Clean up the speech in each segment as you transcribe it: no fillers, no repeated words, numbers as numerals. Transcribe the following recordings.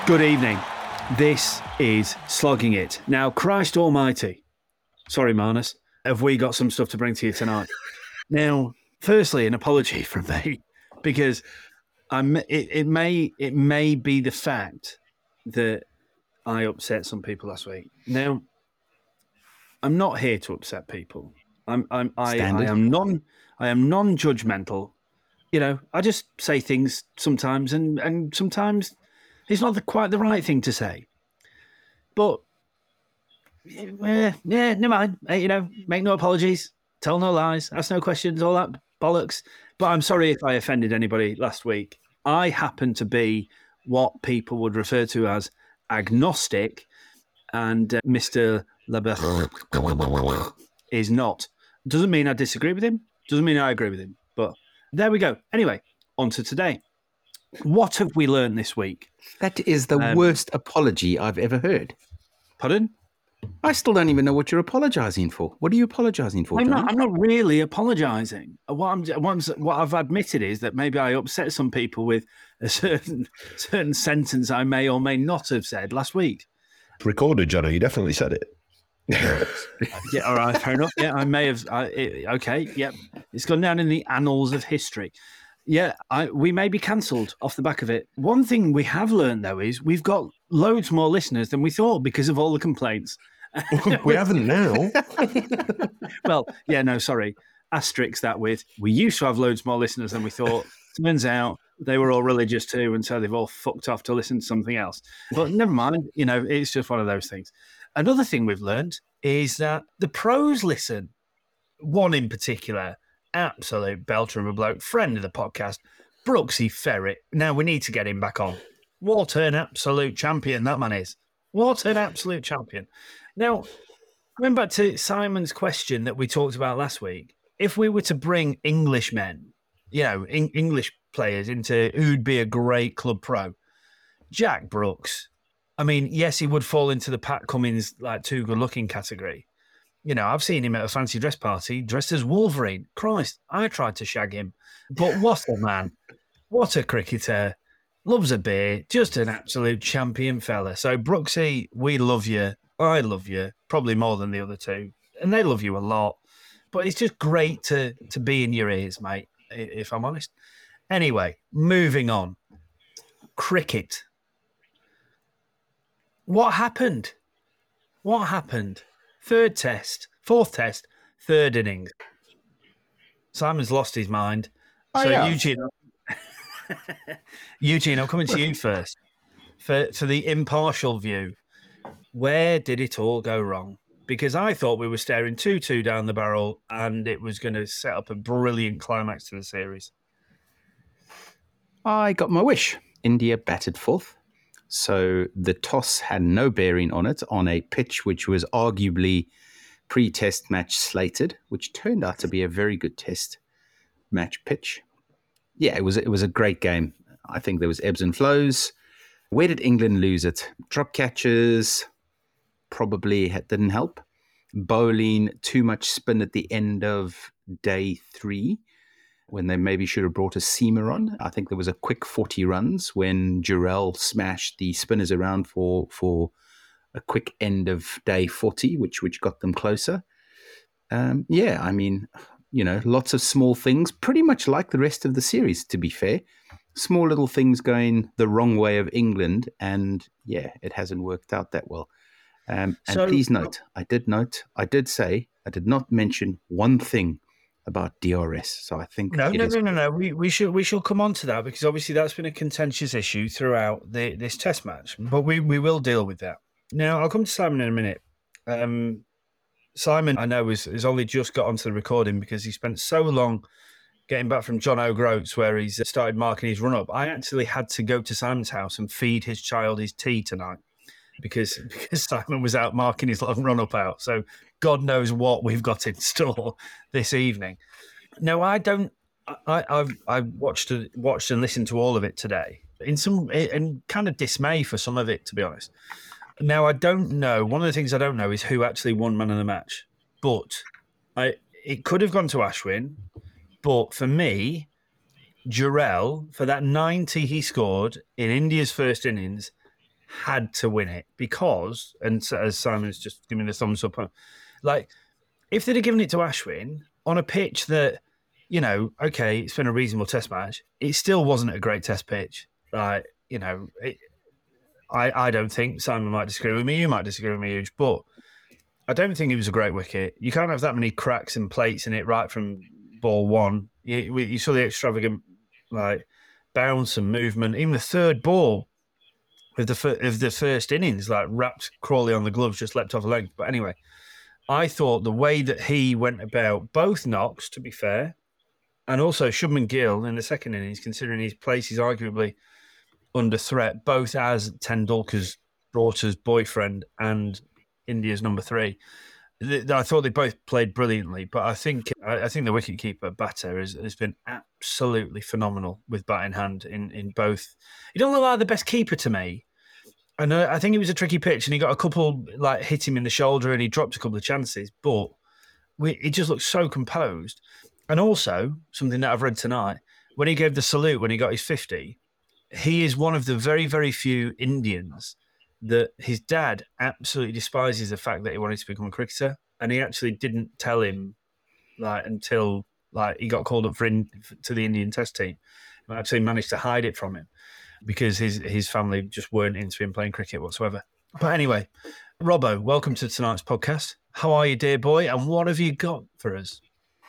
Good evening. This is Slogging It. Now, Christ Almighty, sorry, Marnus, have we got some stuff to bring to you tonight? Now, firstly, an apology from me, because it may be the fact that I upset some people last week. Now, I'm not here to upset people. I am non-judgmental. You know, I just say things sometimes, and sometimes it's not quite the right thing to say. But yeah, never mind. You know, make no apologies, tell no lies, ask no questions, all that bollocks. But I'm sorry if I offended anybody last week. I happen to be what people would refer to as agnostic, and Mr. Leber is not. Doesn't mean I disagree with him. Doesn't mean I agree with him. But there we go. Anyway, on to today. What have we learned this week? That is the worst apology I've ever heard. Pardon? I still don't even know what you're apologising for. What are you apologising for, I'm not really apologising. What I've admitted is that maybe I upset some people with a certain sentence I may or may not have said last week. Recorded, Johnny. You definitely said it. Yeah, all right, fair enough. Yeah, I may have. Okay, yeah. It's gone down in the annals of history. Yeah, we may be cancelled off the back of it. One thing we have learned, though, is we've got loads more listeners than we thought because of all the complaints. We haven't now. Well, yeah, no, sorry. Asterisk that with, we used to have loads more listeners than we thought. Turns out they were all religious too, and so they've all fucked off to listen to something else. But never mind, you know, it's just one of those things. Another thing we've learned is that the pros listen. One in particular, absolute belter of a bloke, friend of the podcast, Brooksy Ferret. Now we need to get him back on. What an absolute champion that man is. What an absolute champion. Now, going back to Simon's question that we talked about last week, if we were to bring Englishmen, you know, English players into who'd be a great club pro, Jack Brooks. I mean, yes, he would fall into the Pat Cummins, like, too good-looking category. You know, I've seen him at a fancy dress party dressed as Wolverine. Christ, I tried to shag him. But what a man. What a cricketer. Loves a beer. Just an absolute champion fella. So, Brooksy, we love you. I love you. Probably more than the other two. And they love you a lot. But it's just great to be in your ears, mate, if I'm honest. Anyway, moving on. Cricket. What happened? What happened? Fourth test, third innings. Simon's lost his mind. So Eugene, I'm coming to you first. For the impartial view, where did it all go wrong? Because I thought we were staring 2-2 down the barrel and it was going to set up a brilliant climax to the series. I got my wish. India batted fourth. So the toss had no bearing on it, on a pitch which was arguably pre-test match slated, which turned out to be a very good test match pitch. Yeah, it was a great game. I think there was ebbs and flows. Where did England lose it? Drop catches probably didn't help. Bowling, too much spin at the end of day 3, when they maybe should have brought a seamer on. I think there was a quick 40 runs when Jurel smashed the spinners around for a quick end of day 40, which got them closer. Yeah, I mean, you know, lots of small things, pretty much like the rest of the series, to be fair. Small little things going the wrong way of England, and yeah, it hasn't worked out that well. And please note, I did say, I did not mention one thing about DRS. So I think no. We shall come on to that, because obviously that's been a contentious issue throughout this test match. But we will deal with that. Now, I'll come to Simon in a minute. Simon, I know, has only just got onto the recording because he spent so long getting back from John O'Groats, where he's started marking his run-up. I actually had to go to Simon's house and feed his child his tea tonight because Simon was out marking his long run-up out. So God knows what we've got in store this evening. No, I don't. I watched and listened to all of it today in kind of dismay for some of it, to be honest. Now, I don't know. One of the things I don't know is who actually won man of the match. But it could have gone to Ashwin. But for me, Jurel, for that 90 he scored in India's first innings, had to win it because, and so, as Simon's just giving me the thumbs up, like if they'd have given it to Ashwin on a pitch that, you know, okay, it's been a reasonable test match, it still wasn't a great test pitch. Like, you know, I don't think, Simon might disagree with me, you might disagree with me, Huge, but I don't think it was a great wicket. You can't have that many cracks and plates in it right from ball one. You saw the extravagant like bounce and movement. Even the third ball of the first innings, like wrapped Crawley on the gloves, just leapt off the length. But anyway, I thought the way that he went about both knocks, to be fair, and also Shubman Gill in the second innings, considering his place is arguably under threat, both as Tendulkar's daughter's boyfriend and India's number 3. I thought they both played brilliantly, but I think the wicketkeeper batter has been absolutely phenomenal with bat in hand in both. He don't look like the best keeper to me. And I think it was a tricky pitch, and he got a couple like hit him in the shoulder, and he dropped a couple of chances. But he just looked so composed. And also something that I've read tonight, when he gave the salute when he got his 50, he is one of the very, very few Indians that his dad absolutely despises the fact that he wanted to become a cricketer, and he actually didn't tell him until he got called up to the Indian Test team. He actually managed to hide it from him because his family just weren't into him playing cricket whatsoever. But anyway, Robbo, welcome to tonight's podcast. How are you, dear boy? And what have you got for us?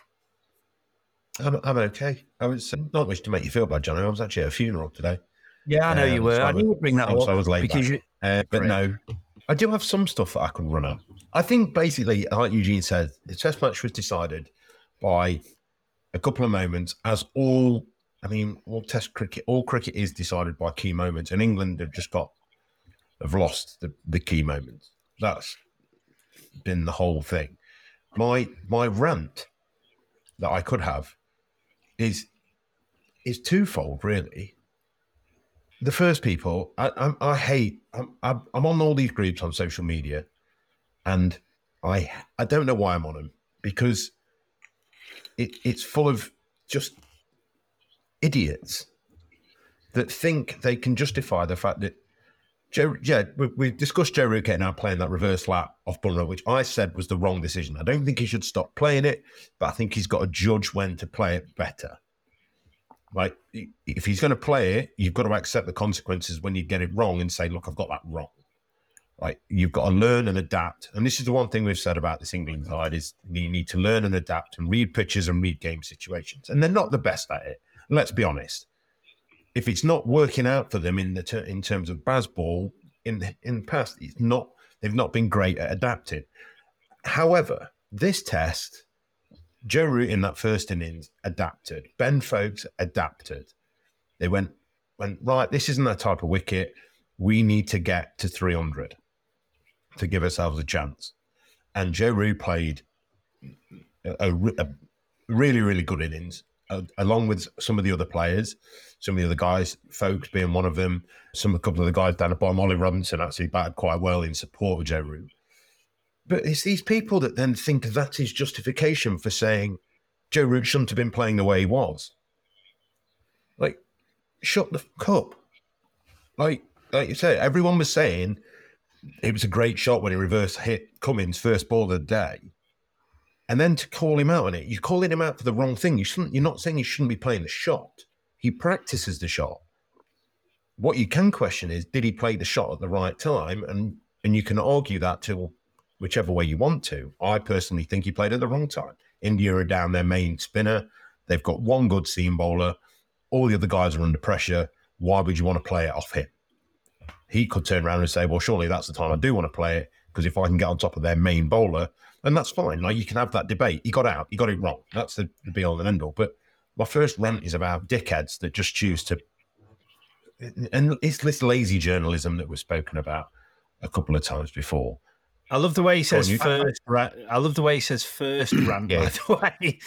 I'm okay. I was not much to make you feel bad, Johnny. I was actually at a funeral today. Yeah, I know you were. So I knew you'd bring that up. So I was late because but no, I do have some stuff that I can run up. I think basically, like Eugene said, the test match was decided by a couple of moments, as all cricket is decided by key moments, and England have lost the key moments. That's been the whole thing. My rant that I could have is twofold, really. The first, people, I'm on all these groups on social media, and I don't know why I'm on them, because it's full of just idiots that think they can justify the fact that we discussed Joe Root getting out playing that reverse lap off Bumrah, which I said was the wrong decision. I don't think he should stop playing it, but I think he's got to judge when to play it better. Like, if he's going to play it, you've got to accept the consequences when you get it wrong and say, look, I've got that wrong. Right? You've got to learn and adapt. And this is the one thing we've said about this England side is you need to learn and adapt and read pitches and read game situations. And they're not the best at it. Let's be honest. If it's not working out for them in terms of Bazball in the past, they've not been great at adapting. However, this test, Joe Root in that first innings adapted. Ben Foakes adapted. They went right, this isn't that type of wicket. We need to get to 300 to give ourselves a chance. And Joe Root played a really, really good innings, along with some of the other players, some of the other guys, Foakes being one of them, a couple of the guys down at bottom. Ollie Robinson actually batted quite well in support of Joe Root. But it's these people that then think that is justification for saying Joe Root shouldn't have been playing the way he was. Like, shut the fuck up. Like you said, everyone was saying it was a great shot when he reverse hit Cummins' first ball of the day. And then to call him out on it, you're calling him out for the wrong thing. You're not saying he shouldn't be playing the shot. He practices the shot. What you can question is, did he play the shot at the right time? And you can argue that till whichever way you want to. I personally think he played at the wrong time. India are down their main spinner. They've got one good seam bowler. All the other guys are under pressure. Why would you want to play it off him? He could turn around and say, well, surely that's the time I do want to play it, because if I can get on top of their main bowler, and that's fine. Like, you can have that debate. He got out. He got it wrong. That's the be-all and end-all. But my first rant is about dickheads that just choose to... And it's this lazy journalism that was spoken about a couple of times befro. I love the way he says first. I love the way he says first rant. Yeah. By the way,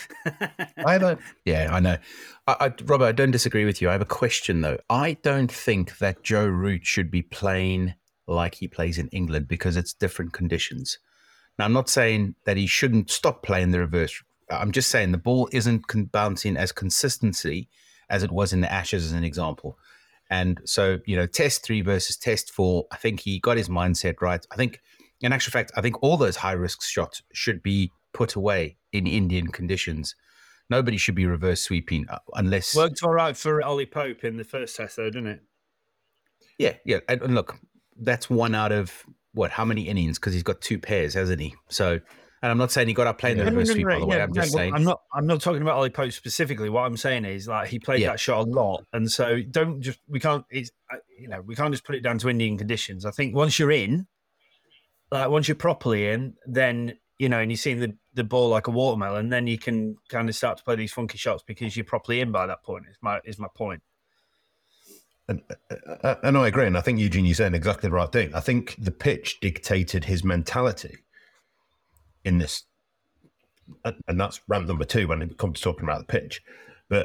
I know. Robert, I don't disagree with you. I have a question though. I don't think that Joe Root should be playing like he plays in England, because it's different conditions. Now, I'm not saying that he shouldn't stop playing the reverse. I'm just saying the ball isn't bouncing as consistently as it was in the Ashes, as an example. And so, test 3 versus test 4, I think he got his mindset right. I think, in actual fact, I think all those high-risk shots should be put away in Indian conditions. Nobody should be reverse sweeping unless... Worked all right for Ollie Pope in the first test, though, didn't it? Yeah. And look, that's one out of, how many innings? Because he's got 2 pairs, hasn't he? So... And I'm not saying he got up playing the reverse sweep, by the way. I'm just saying. I'm not talking about Ollie Pope specifically. What I'm saying is, like, he played that shot a lot, and so we can't just put it down to Indian conditions. I think once you're in, like once you're properly in, then and you've seen the ball like a watermelon, then you can kind of start to play these funky shots because you're properly in by that point. Is my point. And I agree, and I think Eugene, you're saying exactly the right thing. I think the pitch dictated his mentality in this, and that's rant number 2 when it comes to talking about the pitch. But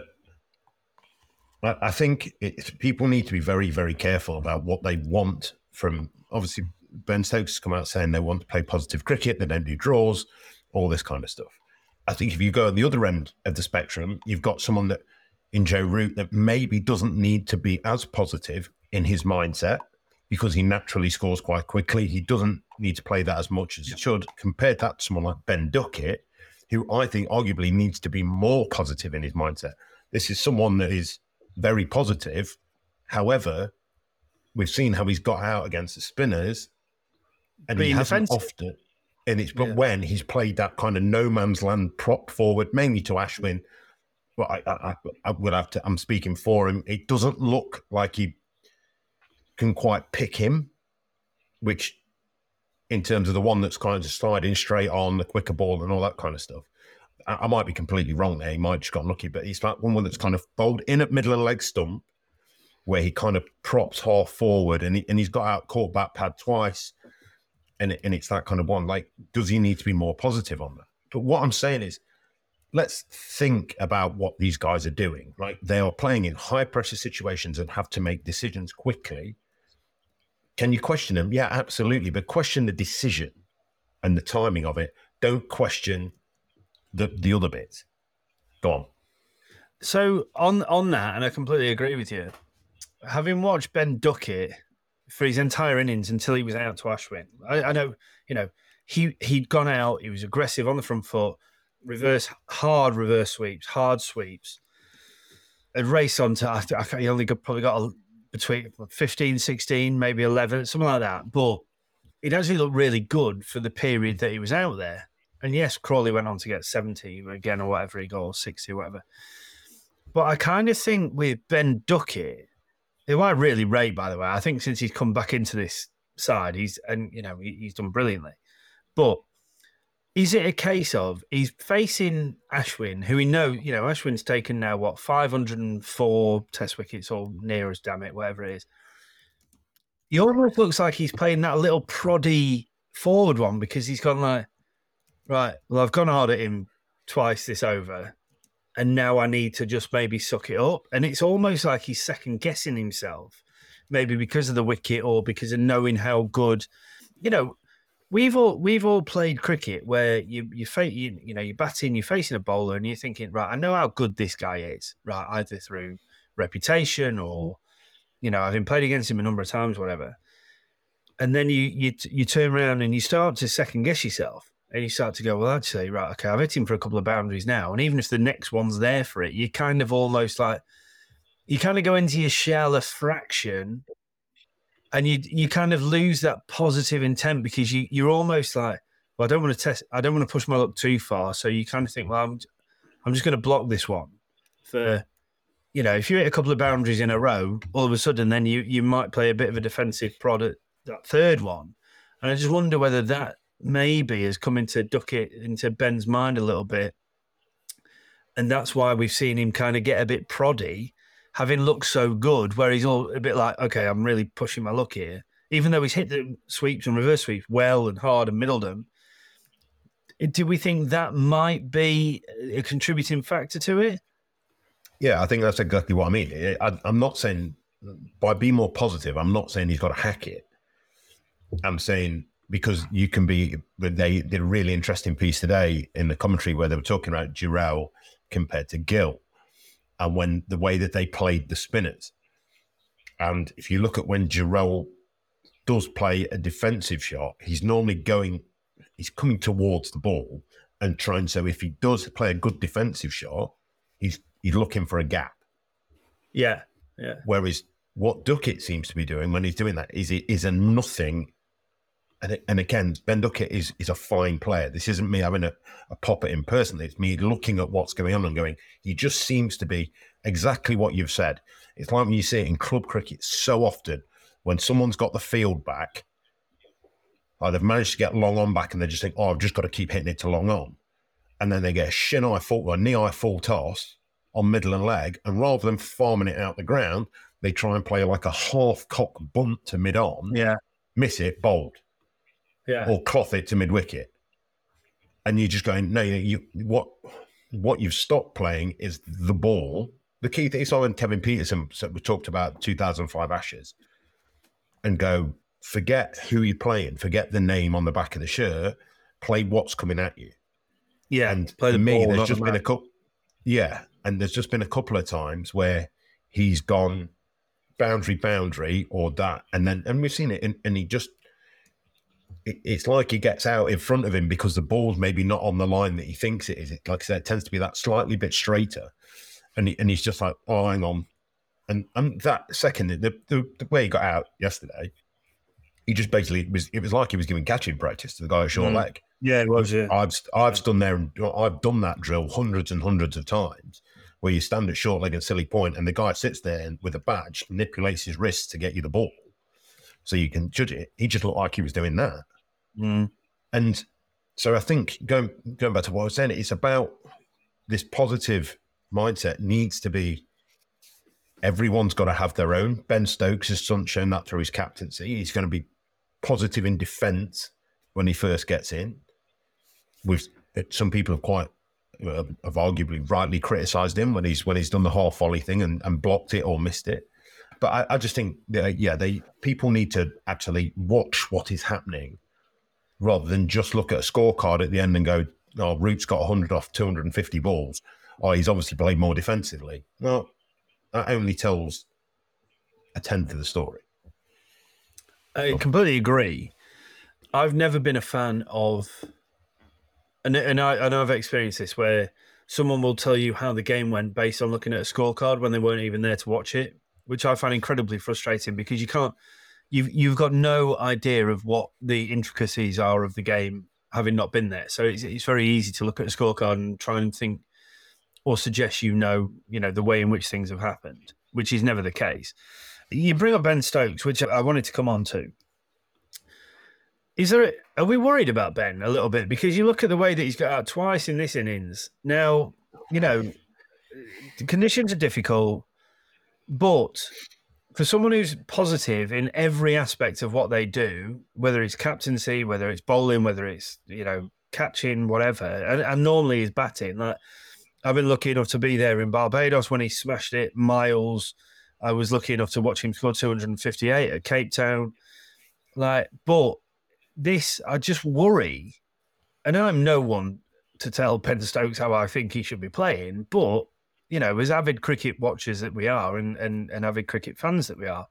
I think people need to be very, very careful about what they want from, obviously, Ben Stokes has come out saying they want to play positive cricket, they don't do draws, all this kind of stuff. I think if you go on the other end of the spectrum, you've got someone that, in Joe Root, that maybe doesn't need to be as positive in his mindset, because he naturally scores quite quickly. He doesn't need to play that as much as he should. Compared that to someone like Ben Duckett, who I think arguably needs to be more positive in his mindset. This is someone that is very positive. However, we've seen how he's got out against the spinners, and he hasn't often. And it's but when he's played that kind of no man's land prop forward, mainly to Ashwin. Well, I would have to. I'm speaking for him. It doesn't look like he can quite pick him, which in terms of the one that's kind of sliding straight on the quicker ball and all that kind of stuff. I might be completely wrong there. He might have just got lucky, but he's like one that's kind of bowled in at middle of the leg stump where he kind of props half forward and he's got out caught back pad twice. And it's that kind of one. Like, does he need to be more positive on that? But what I'm saying is, let's think about what these guys are doing. Like, they are playing in high pressure situations and have to make decisions quickly. Can you question them? Yeah, absolutely. But question the decision and the timing of it. Don't question the other bits. Go on. So on that, and I completely agree with you, having watched Ben Duckett for his entire innings until he was out to Ashwin, I know, he'd gone out, he was aggressive on the front foot, hard reverse sweeps, hard sweeps, and race on to, he only probably got between 15, 16, maybe 11, something like that. But it actually looked really good for the period that he was out there. And yes, Crawley went on to get 70 again or whatever he got, or 60 or whatever. But I kind of think with Ben Duckett, who I really rate, by the way, I think since he's come back into this side, he's done brilliantly. But is it a case of he's facing Ashwin, who we know, Ashwin's taken now, 504 test wickets or near us, damn it, whatever it is. He almost looks like he's playing that little proddy forward one because he's gone like, right, well, I've gone hard at him twice this over, and now I need to just maybe suck it up. And it's almost like he's second guessing himself, maybe because of the wicket or because of knowing how good, we've all played cricket where you're batting, you're facing a bowler, and you're thinking, right, I know how good this guy is, right, either through reputation or, having played against him a number of times, whatever. And then you turn around and you start to second guess yourself. And you start to go, well, actually, right, okay, I've hit him for a couple of boundaries now. And even if the next one's there for it, you kind of almost like, you kind of go into your shell a fraction and you kind of lose that positive intent because you're almost like, well, I don't want to push my luck too far. So you kind of think, well, I'm just going to block this one for, if you hit a couple of boundaries in a row, all of a sudden then you might play a bit of a defensive prod at that third one. And I just wonder whether that maybe has come into Ben's mind a little bit. And that's why we've seen him kind of get a bit proddy, having looked so good, where he's all a bit like, okay, I'm really pushing my luck here. Even though he's hit the sweeps and reverse sweeps well and hard and middled them, do we think that might be a contributing factor to it? Yeah, I think that's exactly what I mean. I'm not saying, by being more positive, I'm not saying he's got to hack it. I'm saying, because you can be, they did a really interesting piece today in the commentary where they were talking about Jurel compared to Gill and when the way that they played the spinners. And if you look at when Giroud does play a defensive shot, he's normally he's coming towards the ball and trying. So if he does play a good defensive shot, he's looking for a gap. Yeah. Whereas what Duckett seems to be doing when he's doing that is a nothing. And again, Ben Duckett is a fine player. This isn't me having a pop at him personally. It's me looking at what's going on and going, he just seems to be exactly what you've said. It's like when you see it in club cricket so often, when someone's got the field back, or they've managed to get long on back and they just think, I've just got to keep hitting it to long on. And then they get a shin-eye full or knee-eye full toss on middle and leg. And rather than farming it out the ground, they try and play like a half-cock bunt to mid-on, miss it, bowled. Yeah. Or cloth it to mid-wicket. And you're just going, no, what you've stopped playing is the ball. The key thing is when Kevin Peterson, we talked about 2005 Ashes, and go, forget who you're playing, forget the name on the back of the shirt, play what's coming at you. Yeah, and play the ball, there's just been a couple. Yeah, and there's just been a couple of times where he's gone boundary, or that, and we've seen it, and he just. It's like he gets out in front of him because the ball's maybe not on the line that he thinks it is. Like I said, it tends to be that slightly bit straighter, and he's just like, oh, hang on, and that second, the way he got out yesterday, he just basically it was like he was giving catching practice to the guy at short leg. Yeah, it was. Yeah, I've stood there and I've done that drill hundreds and hundreds of times, where you stand at short leg and silly point, and the guy sits there and with a badge manipulates his wrists to get you the ball, so you can judge it. He just looked like he was doing that. And so I think going back to what I was saying, it's about this positive mindset needs to be, everyone's got to have their own. Ben Stokes has shown that through his captaincy. He's going to be positive in defence when he first gets in. Some people have arguably rightly criticised him when he's done the half volley thing and blocked it or missed it. But I just think, people need to actually watch what is happening, rather than just look at a scorecard at the end and go, oh, Root's got 100 off 250 balls. Oh, he's obviously played more defensively. Well, that only tells a tenth of the story. I completely agree. I've never been a fan of, and I know I've experienced this, where someone will tell you how the game went based on looking at a scorecard when they weren't even there to watch it, which I find incredibly frustrating, because you can't, You've got no idea of what the intricacies are of the game, having not been there. So it's very easy to look at a scorecard and try and think or suggest the way in which things have happened, which is never the case. You bring up Ben Stokes, which I wanted to come on to. Are we worried about Ben a little bit? Because you look at the way that he's got out twice in this innings. Now, the conditions are difficult, but for someone who's positive in every aspect of what they do, whether it's captaincy, whether it's bowling, whether it's, catching, whatever, and normally he's batting. Like, I've been lucky enough to be there in Barbados when he smashed it. Miles, I was lucky enough to watch him score 258 at Cape Town. But this, I just worry, and I'm no one to tell Ben Stokes how I think he should be playing, but as avid cricket watchers that we are and avid cricket fans that we are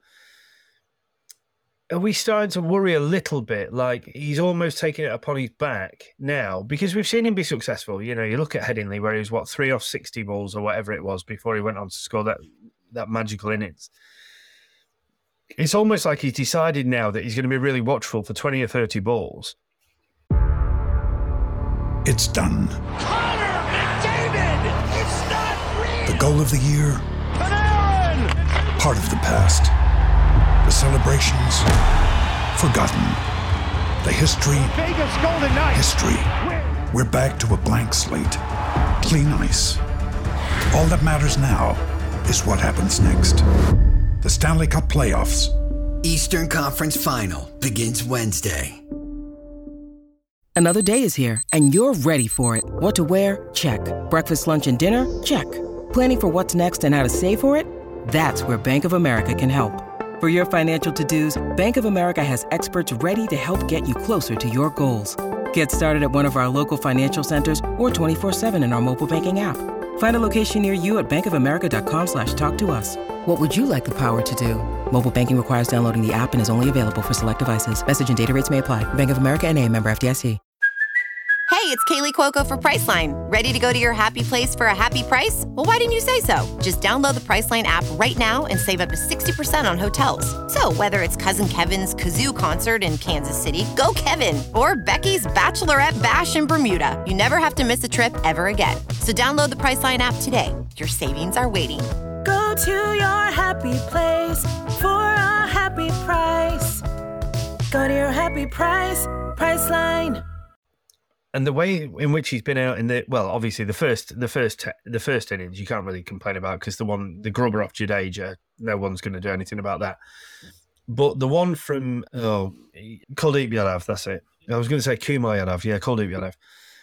we starting to worry a little bit? Like, he's almost taking it upon his back now, because we've seen him be successful. You look at Headingley, where he was, 3 off 60 balls or whatever it was before he went on to score that magical innings. It's almost like he's decided now that he's going to be really watchful for 20 or 30 balls. It's done. The goal of the year, part of the past. The celebrations, forgotten. The history, history. We're back to a blank slate, clean ice. All that matters now is what happens next. The Stanley Cup Playoffs. Eastern Conference Final begins Wednesday. Another day is here, and you're ready for it. What to wear? Check. Breakfast, lunch, and dinner? Check. Planning for what's next and how to save for it? That's where Bank of America can help. For your financial to-dos, Bank of America has experts ready to help get you closer to your goals. Get started at one of our local financial centers or 24/7 in our mobile banking app. Find a location near you at bankofamerica.com/talktous. What would you like the power to do? Mobile banking requires downloading the app and is only available for select devices. Message and data rates may apply. Bank of America N.A., member FDIC. Hey, it's Kaylee Cuoco for Priceline. Ready to go to your happy place for a happy price? Well, why didn't you say so? Just download the Priceline app right now and save up to 60% on hotels. So whether it's Cousin Kevin's Kazoo Concert in Kansas City, go Kevin, or Becky's Bachelorette Bash in Bermuda, you never have to miss a trip ever again. So download the Priceline app today. Your savings are waiting. Go to your happy place for a happy price. Go to your happy price, Priceline. And the way in which he's been out in obviously the first innings you can't really complain about because the grubber off Jadeja, no one's going to do anything about that. But the one from Kuldeep Yadav, that's it. I was going to say Kumar Yadav, yeah, Kuldeep Yadav.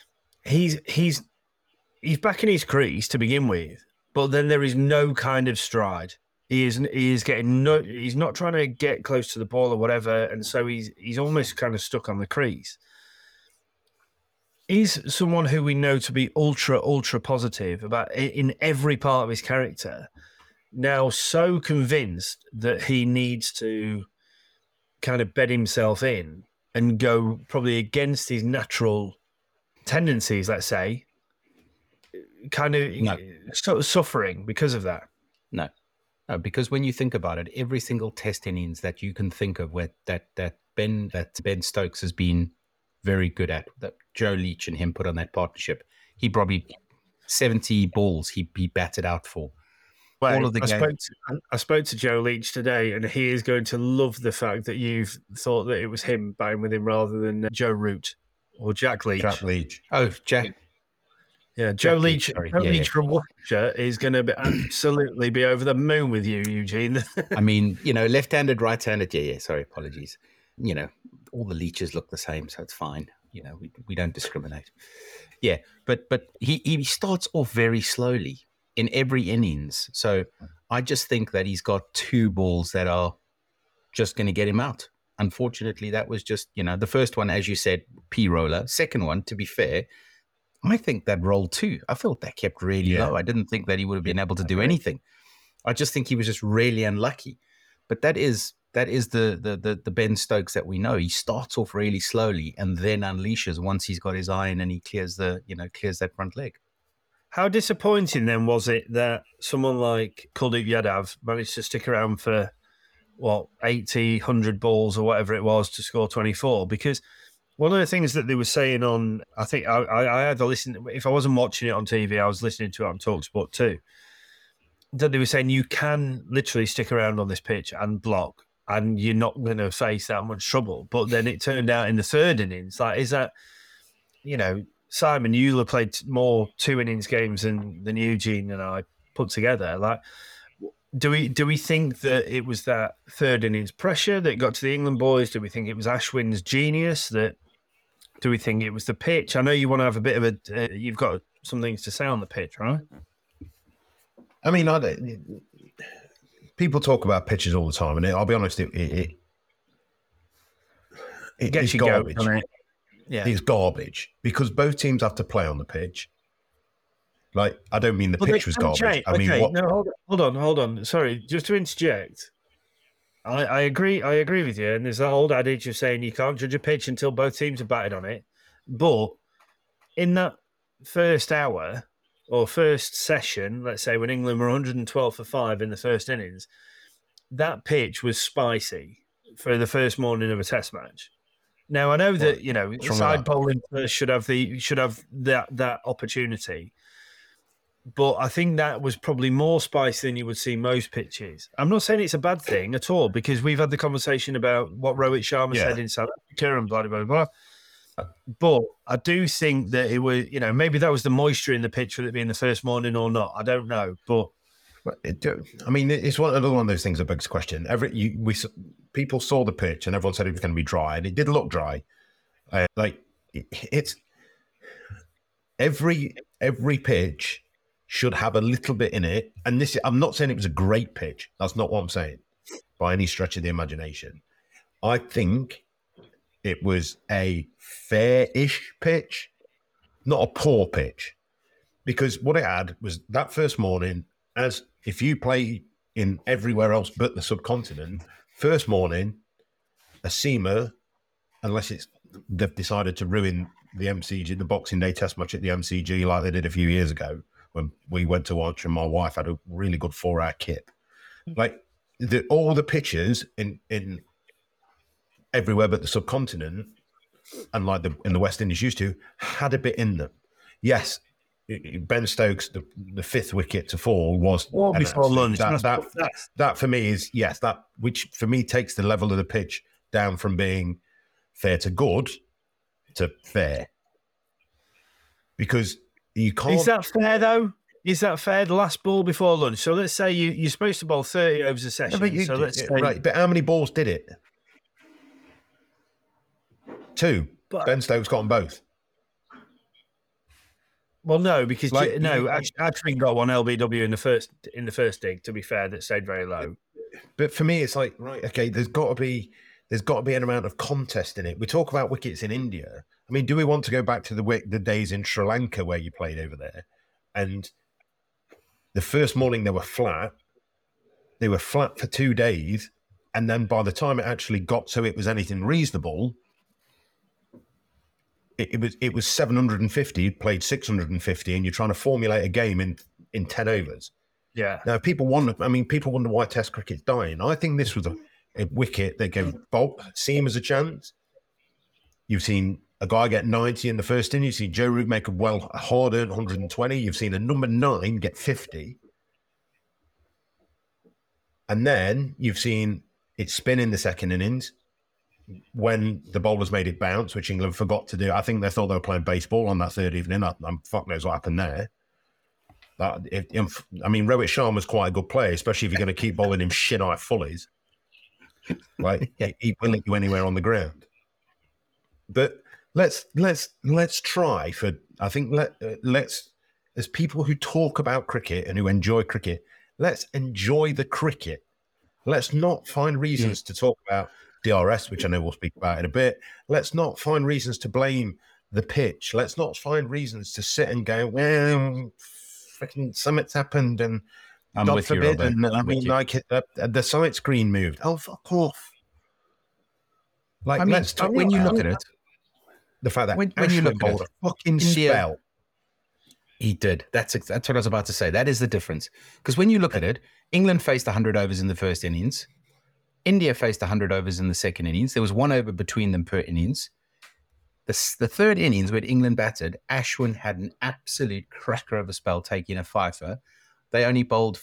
He's back in his crease to begin with, but then there is no kind of stride. He is getting he's not trying to get close to the ball or whatever, and so he's almost kind of stuck on the crease. He's someone who we know to be ultra positive about in every part of his character. Now, so convinced that he needs to kind of bed himself in and go probably against his natural tendencies, let's say, kind of suffering because of that. No, because when you think about it, every single test innings that you can think of where that Ben Stokes has been very good at, that Joe Leach and him put on that partnership, he probably 70 balls he batted out for. Well, all of the games. I spoke to Joe Leach today, and he is going to love the fact that you've thought that it was him batting with him rather than Joe Root or Jack Leach. Jack Leach. Oh, Jack. Yeah, Joe Leach. Leach from Worcestershire is going to absolutely be over the moon with you, Eugene. I mean, left-handed, right-handed. Yeah. Sorry, apologies. All the Leaches look the same, so it's fine. We don't discriminate. Yeah, but he starts off very slowly in every innings. So I just think that he's got two balls that are just going to get him out. Unfortunately, that was just, the first one, as you said, P-roller. Second one, to be fair, I think that rolled too. I felt that kept really low. I didn't think that he would have been able to do anything. I just think he was just really unlucky. But that is the Ben Stokes that we know. He starts off really slowly and then unleashes once he's got his eye in and he clears that front leg. How disappointing then was it that someone like Kuldeep Yadav managed to stick around for 80, 100 balls or whatever it was to score 24? Because one of the things that they were saying on, I think I had to listen, if I wasn't watching it on TV, I was listening to it on TalkSport too, that they were saying you can literally stick around on this pitch and block and you're not going to face that much trouble. But then it turned out in the third innings, is that, Simon Euler played more 2 innings games than Eugene and I put together. Do we think that it was that third innings pressure that got to the England boys? Do we think it was Ashwin's genius? Do we think it was the pitch? I know you want to have a bit of you've got some things to say on the pitch, right? I mean, people talk about pitches all the time, and I'll be honest, it gets you garbage. Going, yeah, it's garbage because both teams have to play on the pitch. I don't mean the pitch was garbage. I mean, what? No, hold on. Sorry, just to interject. I agree with you. And there's that old adage of saying you can't judge a pitch until both teams have batted on it. But in that first hour or first session, let's say when England were 112 for 5 in the first innings, that pitch was spicy for the first morning of a Test match. Now I know that side bowling should have that opportunity. But I think that was probably more spicy than you would see most pitches. I'm not saying it's a bad thing at all, because we've had the conversation about what Rohit Sharma said in South Africa and blah, blah, blah, blah. But I do think that it was, maybe that was the moisture in the pitch, whether it be in the first morning or not. I don't know. But it's another one of those things that begs the question. People saw the pitch and everyone said it was going to be dry, and it did look dry. It's every pitch should have a little bit in it. And I'm not saying it was a great pitch. That's not what I'm saying by any stretch of the imagination. I think it was a fair-ish pitch, not a poor pitch. Because what it had was that first morning, as if you play in everywhere else but the subcontinent, first morning, a seamer, unless they've decided to ruin the MCG, the Boxing Day Test match at the MCG like they did a few years ago when we went to watch and my wife had a really good 4-hour kip. Like all the pitches in everywhere but the subcontinent, and like in the West Indies used to, had a bit in them. Yes, Ben Stokes, the fifth wicket to fall was before lunch. That for me is that which for me takes the level of the pitch down from being fair to good to fair, because you can't. Is that fair though? Is that fair? The last ball before lunch. So let's say you're supposed to bowl 30 overs a session. No, but how many balls did it? 2. But Ben Stokes got them both. Well, no, because Ashwin got one LBW in the first dig. To be fair, that stayed very low. But for me, it's like, right, okay, there's got to be an amount of contest in it. We talk about wickets in India. I mean, do we want to go back to the days in Sri Lanka where you played over there, and the first morning they were flat. They were flat for 2 days, and then by the time it actually got so it was anything reasonable, it was 750. You played 650, and you're trying to formulate a game in 10 overs. Yeah. Now people wonder why Test cricket's dying. I think this was a wicket that gave seamers a chance. You've seen a guy get 90 in the first inning. You've seen Joe Root make a hard-earned 120. You've seen a number 9 get 50. And then you've seen it spin in the second innings when the bowlers made it bounce, which England forgot to do. I think they thought they were playing baseball on that third evening. Fuck knows what happened there. Rohit Sharma's quite a good player, especially if you're going to keep bowling him shit-eye fullies. Like, he won't let you anywhere on the ground. But let's try for. I think let's as people who talk about cricket and who enjoy cricket, let's enjoy the cricket. Let's not find reasons to talk about DRS, which I know we'll speak about in a bit. Let's not find reasons to blame the pitch. Let's not find reasons to sit and go, well, freaking something's happened and I'm God with you, forbid, Robert. and I mean, like the sight screen moved. Oh, fuck off! Like, I mean, let's talk when you about look at it, the fact that when you look at bowled it, a fucking India- spell. he did. That's what I was about to say. That is the difference. Because when you look at it, England faced 100 overs in the first innings. India faced 100 overs in the second innings. There was 1 over between them per innings. The third innings, when England batted, Ashwin had an absolute cracker of a spell taking a fifer. They only bowled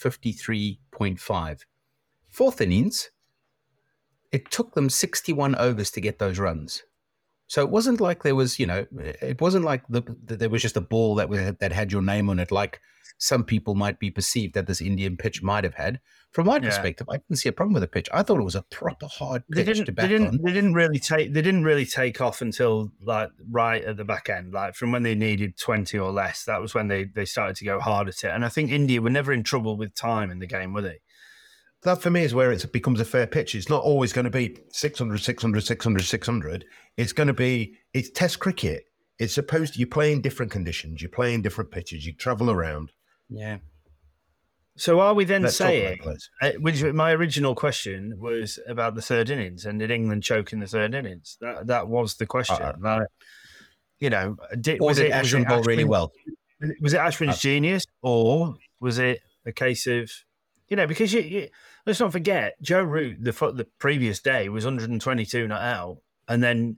53.5. Fourth innings, it took them 61 overs to get those runs. So it wasn't like there was, it wasn't like there was just a ball that had your name on it, like some people might be perceived that this Indian pitch might have had. From my perspective, I didn't see a problem with the pitch. I thought it was a proper hard pitch to bat on. They didn't really take off until like right at the back end, like from when they needed 20 or less. That was when they started to go hard at it. And I think India were never in trouble with time in the game, were they? That for me is where it becomes a fair pitch. It's not always going to be 600, 600, 600, 600. It's going to be, it's Test cricket. It's supposed to, you play in different conditions, you play in different pitches, you travel around. Yeah. So are we then Let's saying, talk about it, which my original question was about the third innings, and did England choke in the third innings? That was the question. Did Ashwin bowl really well? Was it Ashwin's genius, or was it a case of, because you let's not forget, Joe Root, the previous day was 122 not out, and then,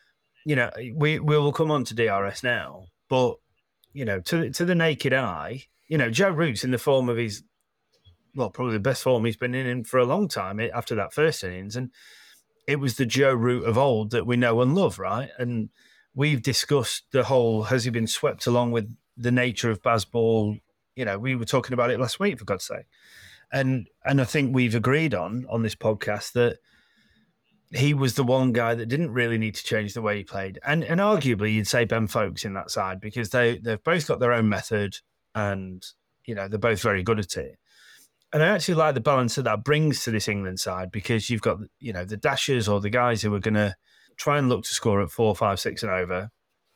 we will come on to DRS now, but to the naked eye, Joe Root's in the form of his, probably the best form he's been in for a long time after that first innings, and it was the Joe Root of old that we know and love, right? And we've discussed the whole, has he been swept along with the nature of Bazball? We were talking about it last week, for God's sake. And I think we've agreed on this podcast that he was the one guy that didn't really need to change the way he played. And arguably, you'd say Ben Foakes in that side, because they've both got their own method and, they're both very good at it. And I actually like the balance that brings to this England side, because you've got, the dashers or the guys who are going to try and look to score at 4, 5, 6 and over.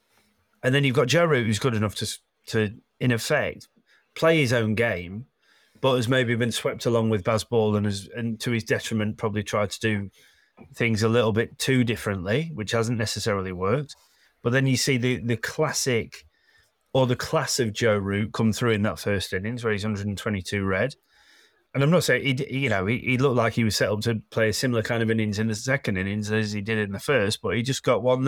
And then you've got Joe Root, who's good enough to in effect, play his own game, but has maybe been swept along with Bazball and to his detriment probably tried to do things a little bit too differently, which hasn't necessarily worked. But then you see the classic or the class of Joe Root come through in that first innings where he's 122 red. And I'm not saying, he looked like he was set up to play a similar kind of innings in the second innings as he did in the first, but he just got one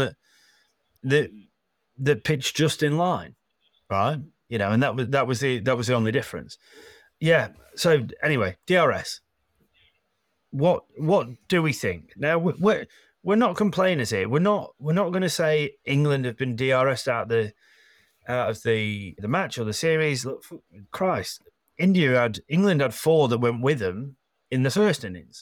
that pitched just in line, right? And that was the only difference. Yeah. So anyway, DRS. What do we think? Now we're not complainers here. We're not going to say England have been DRS'd out of the match or the series. Look, Christ, England had 4 that went with them in the first innings.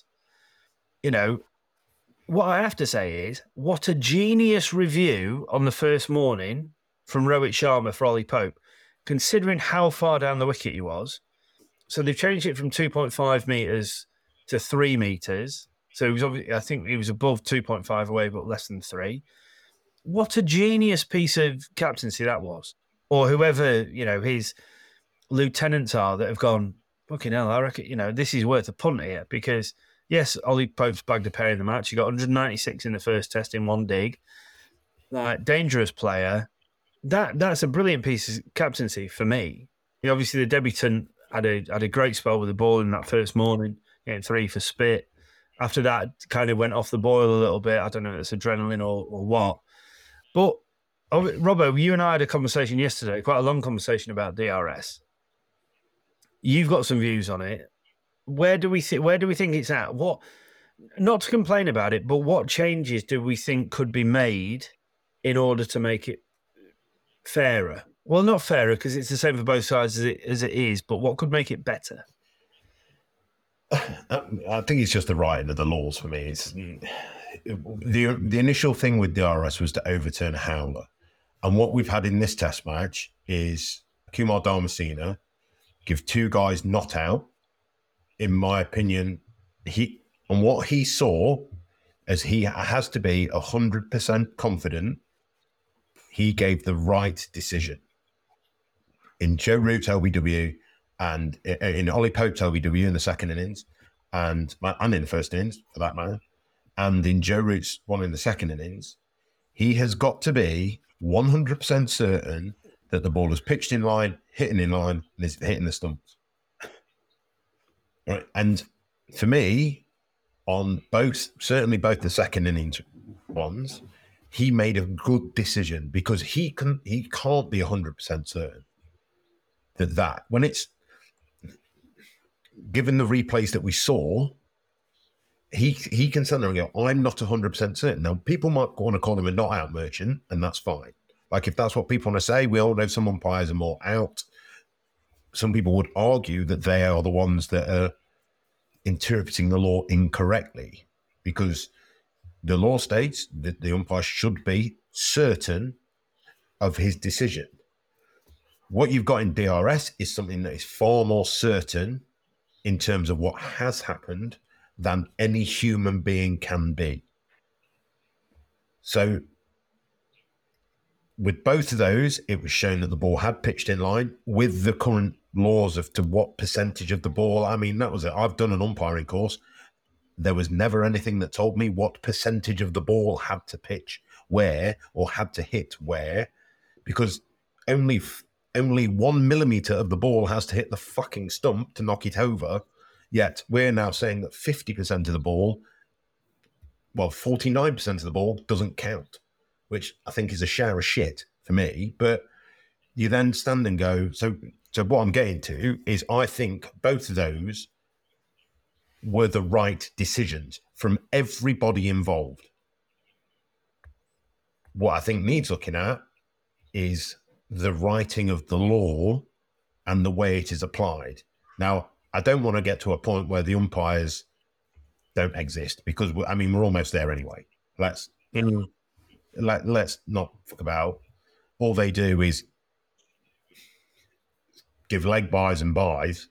What I have to say is, what a genius review on the first morning from Rohit Sharma for Ollie Pope, considering how far down the wicket he was. So they've changed it from 2.5 metres to 3 metres. So I think he was above 2.5 away, but less than 3. What a genius piece of captaincy that was. Or whoever, his lieutenants are that have gone, fucking hell, I reckon, this is worth a punt here because, yes, Ollie Pope's bagged a pair in the match. He got 196 in the first test in one dig. Like, dangerous player. That's a brilliant piece of captaincy for me. Obviously, the debutant had a great spell with the ball in that first morning, getting 3 for spit. After that, kind of went off the boil a little bit. I don't know if it's adrenaline or what. But, Robbo, you and I had a conversation yesterday, quite a long conversation about DRS. You've got some views on it. Where do we think it's at? What, not to complain about it, but what changes do we think could be made in order to make it fairer? Well, not fairer because it's the same for both sides as it is, but what could make it better? I think it's just the writing of the laws for me. It's the initial thing with DRS was to overturn a howler, and what we've had in this Test match is Kumar Dharmasena give 2 guys not out. In my opinion, what he saw, as he has to be 100% confident, he gave the right decision. In Joe Root's LBW and in Ollie Pope's LBW in the second innings, and in the first innings, for that matter, and in Joe Root's one in the second innings, he has got to be 100% certain that the ball is pitched in line, hitting in line, and is hitting the stumps. Right. And for me, on certainly both the second innings ones, he made a good decision because he can't be 100% certain that when it's given the replays that we saw, he can stand there and go, I'm not 100% certain. Now, people might want to call him a not out merchant, and that's fine. Like, if that's what people want to say, we all know some umpires are more out. Some people would argue that they are the ones that are interpreting the law incorrectly because the law states that the umpire should be certain of his decision. What you've got in DRS is something that is far more certain in terms of what has happened than any human being can be. So with both of those, it was shown that the ball had pitched in line with the current laws of to what percentage of the ball. I mean, that was it. I've done an umpiring course. There was never anything that told me what percentage of the ball had to pitch where or had to hit where, because only 1 millimeter of the ball has to hit the fucking stump to knock it over. Yet we're now saying that 50% of the ball, 49% of the ball doesn't count, which I think is a shower of shit for me. But you then stand and go, so what I'm getting to is I think both of those were the right decisions from everybody involved. What I think needs looking at is the writing of the law and the way it is applied. Now, I don't want to get to a point where the umpires don't exist because, we're almost there anyway. Let's not fuck about. All they do is give leg buys and buys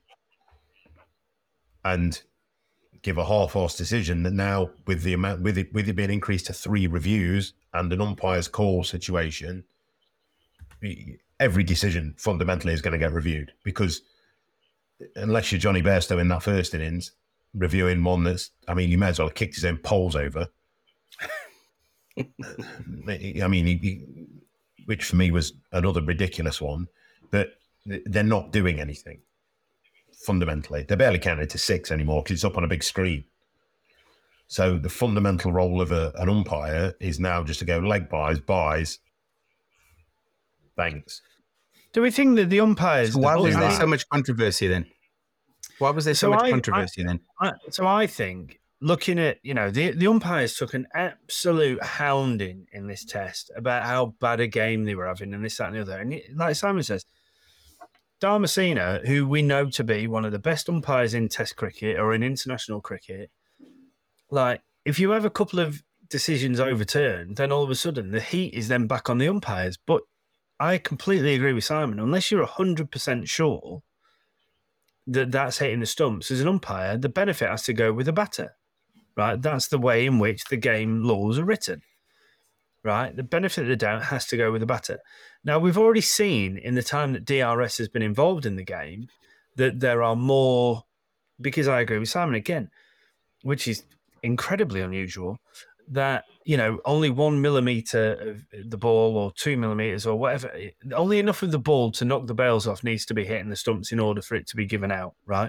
and give a half-assed decision that now with it being increased to 3 reviews and an umpire's call situation, every decision fundamentally is going to get reviewed because unless you're Johnny Bairstow in that first innings, reviewing one that's, I mean, you may as well have kicked his own poles over. I mean, which for me was another ridiculous one, but they're not doing anything fundamentally. They're barely counted to 6 anymore because it's up on a big screen. So the fundamental role of an umpire is now just to go leg buys, thanks. Do we think that the umpires... So why was there so much controversy then? Why was there so much controversy then? So I think, looking at, the umpires took an absolute hounding in this test about how bad a game they were having and this, that and the other. And like Simon says, Damasceno, who we know to be one of the best umpires in Test cricket or in international cricket, like, if you have a couple of decisions overturned, then all of a sudden the heat is then back on the umpires. But I completely agree with Simon. Unless you're 100% sure that that's hitting the stumps, as an umpire, the benefit has to go with the batter, right? That's the way in which the game laws are written, right? The benefit of the doubt has to go with the batter. Now, we've already seen in the time that DRS has been involved in the game that there are more, because I agree with Simon again, which is incredibly unusual, that, only 1 millimetre of the ball or 2 millimetres or whatever, only enough of the ball to knock the bails off needs to be hitting the stumps in order for it to be given out, right?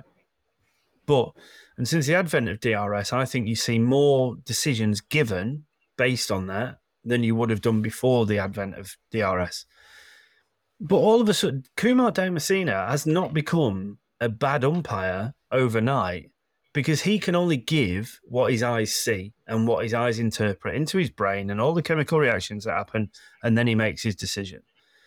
And since the advent of DRS, I think you see more decisions given based on that than you would have done before the advent of DRS. But all of a sudden, Kumar Damasceno has not become a bad umpire overnight, because he can only give what his eyes see and what his eyes interpret into his brain and all the chemical reactions that happen, and then he makes his decision.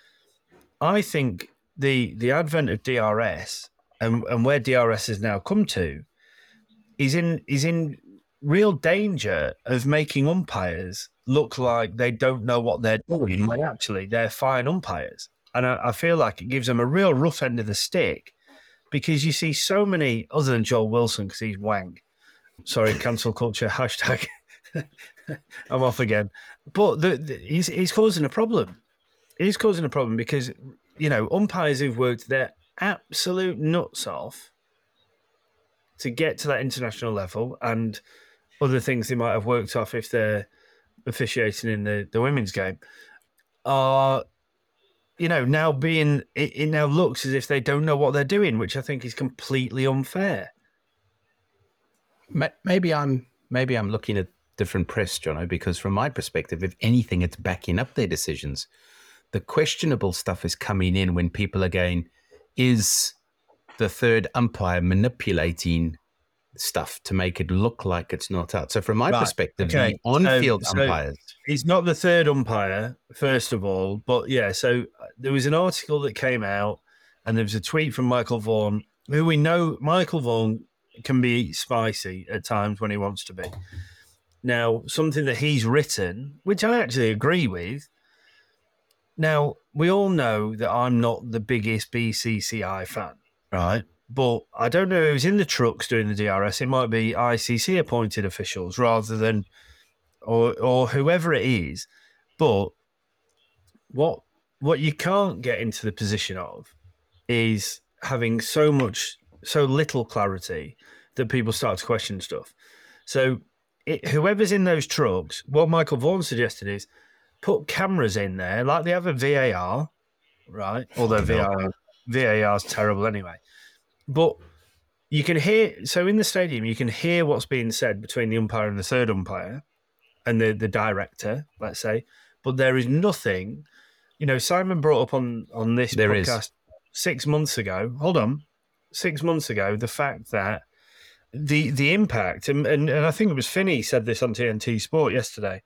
I think the advent of DRS and where DRS has now come to is in real danger of making umpires look like they don't know what they're doing when actually they're fine umpires. And I feel like it gives them a real rough end of the stick, because you see so many, other than Joel Wilson, because he's wank. Sorry, cancel culture, hashtag. I'm off again. But he's causing a problem. He's causing a problem because, umpires who've worked their absolute nuts off to get to that international level, and other things they might have worked off if they're officiating in the women's game, are... now it now looks as if they don't know what they're doing, which I think is completely unfair. Maybe I'm looking at different press, Jono, because from my perspective, if anything, it's backing up their decisions. The questionable stuff is coming in when people are going, is the third umpire manipulating stuff to make it look like it's not out? So from my perspective, the on-field umpires... He's not the third umpire, first of all, but yeah, so there was an article that came out and there was a tweet from Michael Vaughan, who we know Michael Vaughan can be spicy at times when he wants to be. Now, something that he's written, which I actually agree with. Now, we all know that I'm not the biggest BCCI fan, right? But I don't know who's in the trucks doing the DRS. It might be ICC appointed officials rather than... Or whoever it is, but what you can't get into the position of is having so little clarity that people start to question stuff. So whoever's in those trucks, what Michael Vaughan suggested is put cameras in there, like they have a VAR, right? Although VAR's terrible anyway. But you can hear, so in the stadium, you can hear what's being said between the umpire and the third umpire, and the director, let's say, but there is nothing. Simon brought up on this podcast 6 months ago. Hold on, 6 months ago, the fact that the impact, and I think it was Finney said this on TNT Sport yesterday.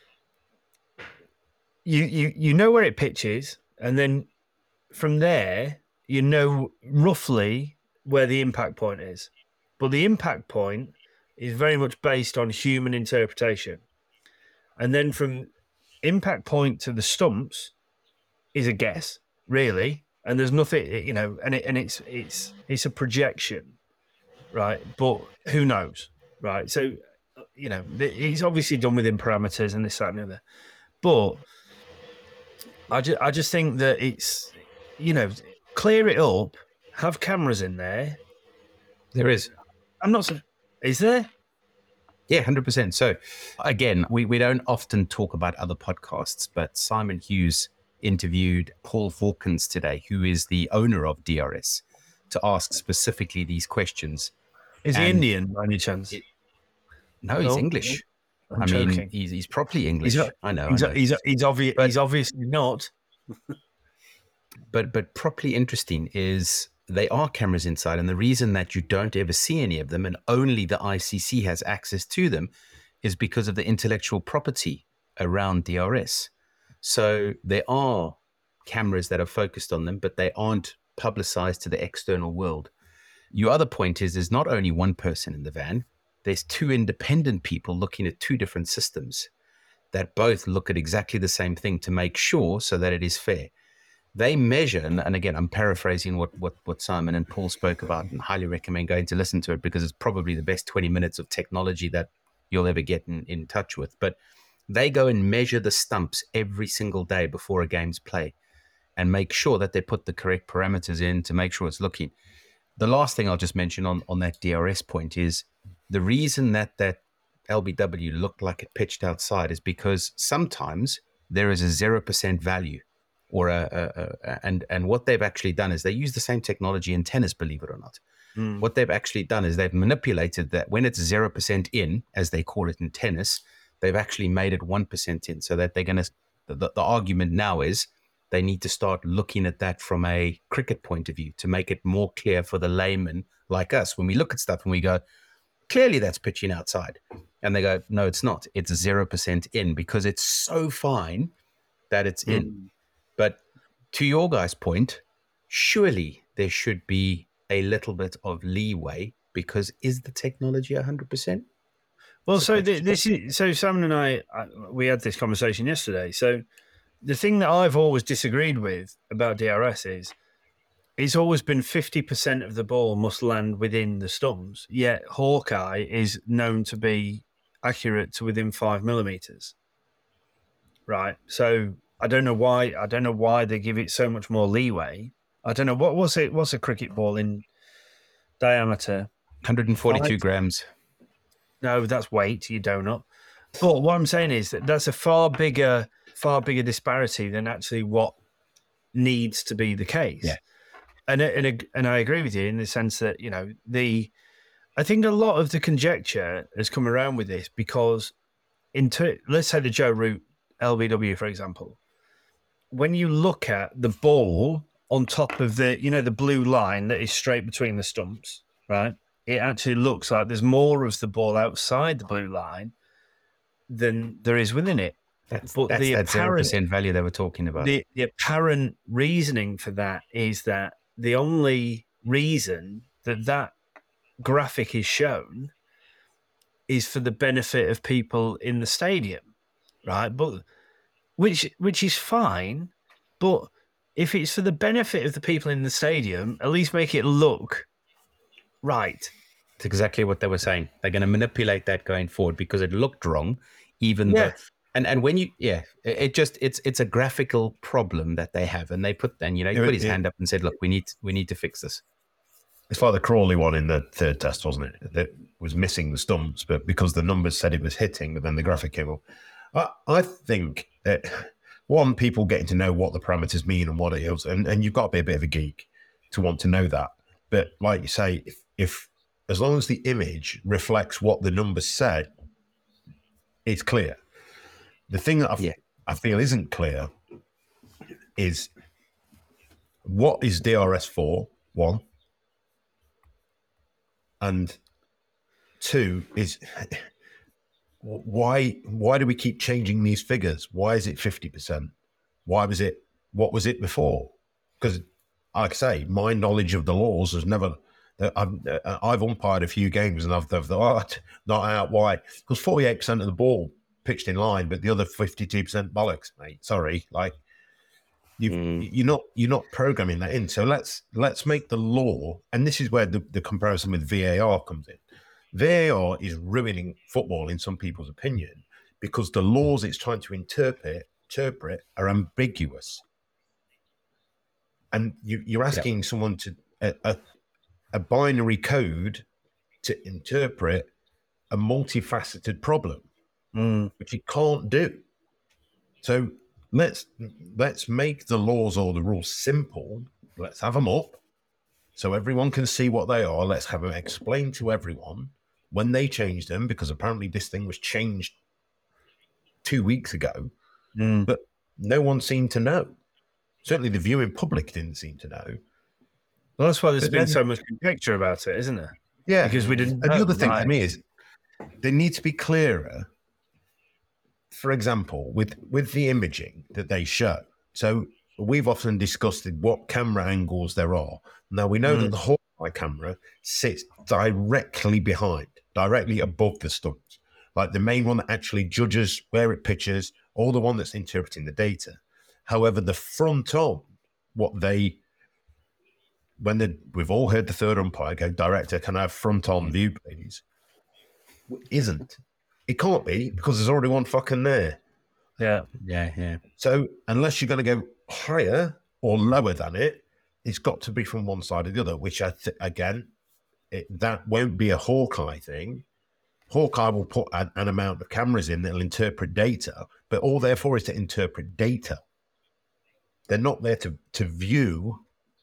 You know where it pitches, and then from there you know roughly where the impact point is, but the impact point is very much based on human interpretation. And then from impact point to the stumps is a guess, really. And there's nothing, and it's a projection, right? But who knows, right? So, he's obviously done within parameters and this, that, and the other. But I just think that it's, clear it up have cameras in there. There is. I'm not. Is there? Yeah, 100%. So again, we don't often talk about other podcasts, but Simon Hughes interviewed Paul Hawkins today, who is the owner of DRS, to ask specifically these questions. Is he Indian by any chance? No, he's English. I'm joking. He's properly English. I know. He's obviously not. But properly interesting is they are cameras inside, and the reason that you don't ever see any of them and only the ICC has access to them is because of the intellectual property around DRS. So there are cameras that are focused on them, but they aren't publicized to the external world. Your other point is there's not only one person in the van, there's two independent people looking at two different systems that both look at exactly the same thing to make sure so that it is fair. They measure, and again, I'm paraphrasing what Simon and Paul spoke about, and highly recommend going to listen to it because it's probably the best 20 minutes of technology that you'll ever get in touch with. But they go and measure the stumps every single day before a game's play and make sure that they put the correct parameters in to make sure it's looking. The last thing I'll just mention on that DRS point is the reason that LBW looked like it pitched outside is because sometimes there is a 0% value. Or and what they've actually done is they use the same technology in tennis, believe it or not. What they've actually done is they've manipulated that when it's 0% in, as they call it in tennis, they've actually made it 1% in, so that they're going to. The argument now is they need to start looking at that from a cricket point of view to make it more clear for the layman like us when we look at stuff and we go, clearly that's pitching outside, and they go, no, it's not. It's 0% in because it's so fine that it's in. But to your guys' point, surely there should be a little bit of leeway because is the technology 100%? Well, so Simon and I we had this conversation yesterday. So the thing that I've always disagreed with about DRS is it's always been 50% of the ball must land within the stumps, yet Hawkeye is known to be accurate to within 5 millimeters. Right. So I don't know why they give it so much more leeway. I don't know what's a cricket ball in diameter? 142 grams. No, that's weight, you donut. But what I'm saying is that's a far bigger disparity than actually what needs to be the case. Yeah. And I agree with you in the sense that, you know, I think a lot of the conjecture has come around with this because let's say the Joe Root LBW, for example. When you look at the ball on top of the blue line that is straight between the stumps, right? It actually looks like there's more of the ball outside the blue line than there is within it. That's that 0% value they were talking about. The apparent reasoning for that is that the only reason that graphic is shown is for the benefit of people in the stadium, right? But which is fine, but if it's for the benefit of the people in the stadium, at least make it look right. It's exactly what they were saying. They're going to manipulate that going forward because it looked wrong, even though. And when it's a graphical problem that they have, and he put his hand up and said, "Look, we need to fix this." It's like the Crawley one in the third test, wasn't it? That was missing the stumps, but because the numbers said it was hitting, but then the graphic came up. I think that one, people getting to know what the parameters mean and what it is, and you've got to be a bit of a geek to want to know that. But like you say, if as long as the image reflects what the numbers said, it's clear. The thing that I feel isn't clear is what is DRS for, one, and two is why do we keep changing these figures? Why is it 50%? What was it before? Because, like I say, my knowledge of the laws has never. I've umpired a few games and I've thought, not out. Why? Because 48% of the ball pitched in line, but the other 52% bollocks, mate. Sorry, like you're not programming that in. So let's make the law, and this is where the comparison with VAR comes in. VAR is ruining football in some people's opinion because the laws it's trying to interpret are ambiguous, and you're asking someone to a binary code to interpret a multifaceted problem, which it can't do. So let's make the laws or the rules simple. Let's have them up so everyone can see what they are. Let's have them explained to everyone when they changed them, because apparently this thing was changed 2 weeks ago, but no one seemed to know. Certainly the viewing public didn't seem to know. Well, that's why there's been so much conjecture about it, isn't there? Yeah. Because we didn't know. And the other thing for me is they need to be clearer. For example, with the imaging that they show. So we've often discussed what camera angles there are. Now, we know that the Hawkeye camera sits directly above the stumps. Like the main one that actually judges where it pitches, or the one that's interpreting the data. However, the front on, we've all heard the third umpire go, director, can I have front on view, please? Isn't. It can't be, because there's already one fucking there. Yeah. So unless you're going to go higher or lower than it, it's got to be from one side or the other, which that won't be a Hawkeye thing. Hawkeye will put an amount of cameras in that'll interpret data, but all therefore is to interpret data. They're not there to view,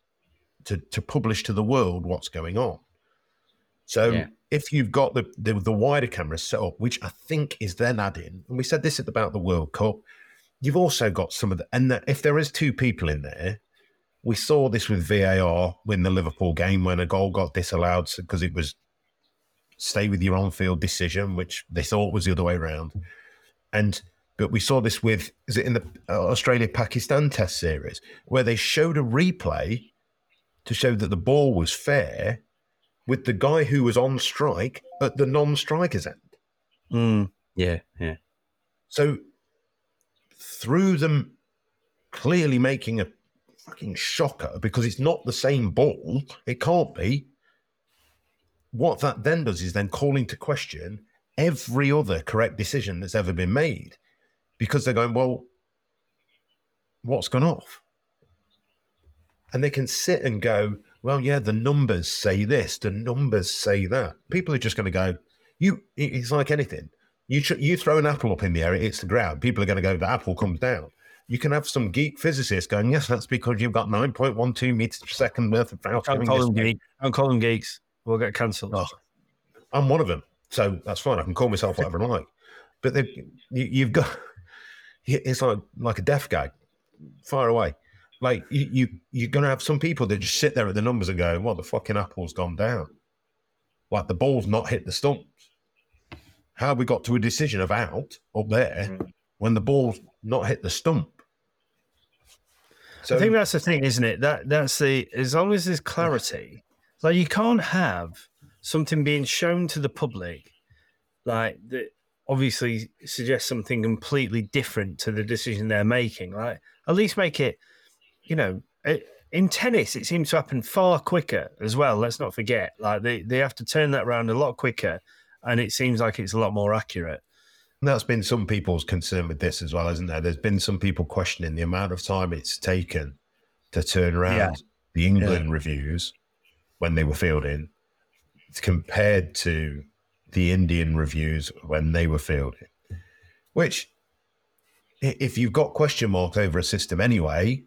to publish to the world what's going on. So if you've got the wider camera set up, which I think is then adding, and we said this about the World Cup, you've also got some of the, and if there is two people in there, we saw this with VAR in the Liverpool game when a goal got disallowed because it was stay with your on-field decision, which they thought was the other way around. But we saw this with, is it in the Australia-Pakistan Test series, where they showed a replay to show that the ball was fair with the guy who was on strike at the non-striker's end. Yeah. So through them clearly making a fucking shocker, because it's not the same ball, it can't be. What that then does is then call into question every other correct decision that's ever been made, because they're going, well, what's gone off? And they can sit and go, well, yeah, the numbers say this, the numbers say that. People are just going to go, it's like anything. You throw an apple up in the air, it hits the ground. People are going to go, the apple comes down. You can have some geek physicist going, yes, that's because you've got 9.12 meters per second worth of power. Don't call them geeks. We'll get cancelled. Oh, I'm one of them, so that's fine. I can call myself whatever I like. But you've got, it's like a death gag, far away. Like you're going to have some people that just sit there at the numbers and go, well, the fucking apple's gone down. Like the ball's not hit the stumps. How have we got to a decision of out up there when the ball's not hit the stump? So I think that's the thing, isn't it? That's as long as there's clarity, like you can't have something being shown to the public, like that obviously suggests something completely different to the decision they're making. Like at least make it, in tennis, it seems to happen far quicker as well. Let's not forget, like they have to turn that around a lot quicker, and it seems like it's a lot more accurate. That's been some people's concern with this as well, isn't there? There's been some people questioning the amount of time it's taken to turn around the England reviews when they were fielding compared to the Indian reviews when they were fielding. Which, if you've got question marks over a system anyway,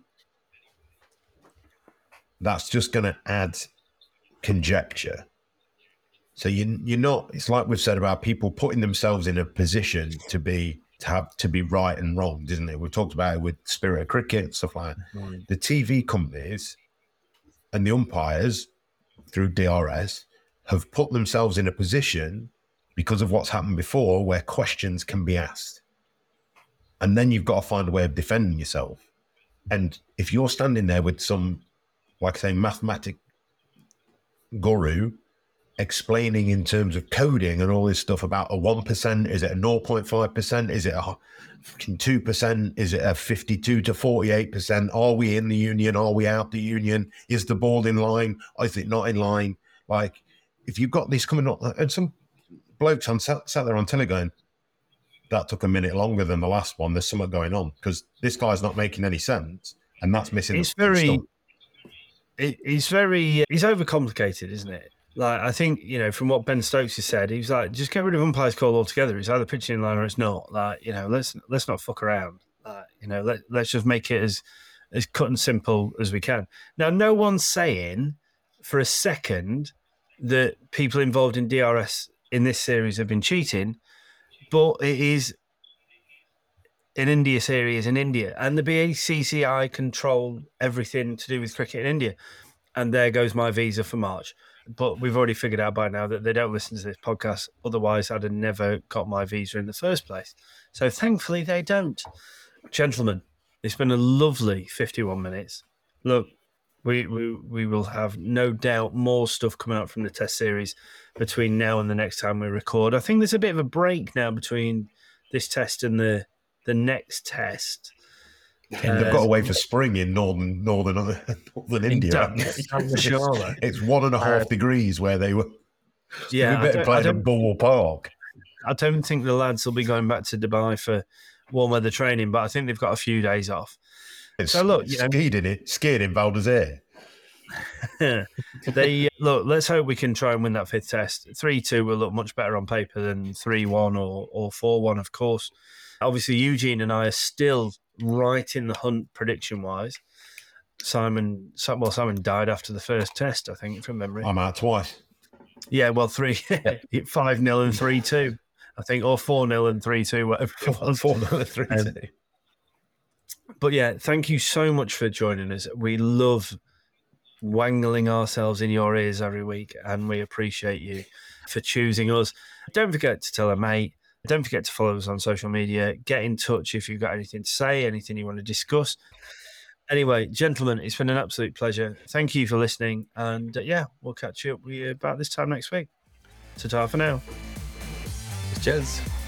that's just going to add conjecture. So you're not. It's like we've said about people putting themselves in a position to be right and wrong, isn't it? We've talked about it with Spirit of Cricket and stuff like that. The TV companies and the umpires through DRS have put themselves in a position because of what's happened before where questions can be asked, and then you've got to find a way of defending yourself. And if you're standing there with some, like I say, mathematic guru explaining in terms of coding and all this stuff about a 1%, is it a 0.5%, is it a fucking 2%, is it a 52 to 48%, are we in the union, are we out the union, is the ball in line, is it not in line? Like, if you've got this coming up, and some blokes sat there on telly going, that took a minute longer than the last one, there's something going on, because this guy's not making any sense, and that's missing. he's overcomplicated, isn't it? Like, I think, from what Ben Stokes has said, he's like, just get rid of umpire's call altogether. It's either pitching in line or it's not. Like, let's not fuck around. Let's just make it as cut and simple as we can. Now, no one's saying for a second that people involved in DRS in this series have been cheating, but it is an India series in India, and the BCCI control everything to do with cricket in India. And there goes my visa for March. But we've already figured out by now that they don't listen to this podcast. Otherwise, I'd have never got my visa in the first place. So thankfully, they don't. Gentlemen, it's been a lovely 51 minutes. Look, we will have no doubt more stuff coming out from the Test series between now and the next time we record. I think there's a bit of a break now between this Test and the next Test. And they've got away for spring in northern India. It's 1.5 degrees where they were. Yeah, we better play at Ball Park. I don't think the lads will be going back to Dubai for warm weather training, but I think they've got a few days off. So look, skied in Val d'Isere. Let's hope we can try and win that fifth Test. 3-2 will look much better on paper than 3-1 or 4-1, of course. Obviously, Eugene and I are still right in the hunt prediction-wise. Simon died after the first Test, I think, from memory. I'm out twice. Yeah, well, 5-0 and 3-2, I think, or 4-0 and 3-2, whatever it was. 4-0 and 3-2. But yeah, thank you so much for joining us. We love wangling ourselves in your ears every week, and we appreciate you for choosing us. Don't forget to tell a mate. Don't forget to follow us on social media. Get in touch if you've got anything to say, anything you want to discuss. Anyway, gentlemen, it's been an absolute pleasure. Thank you for listening. And we'll catch you up with you about this time next week. Ta-ta for now. Cheers.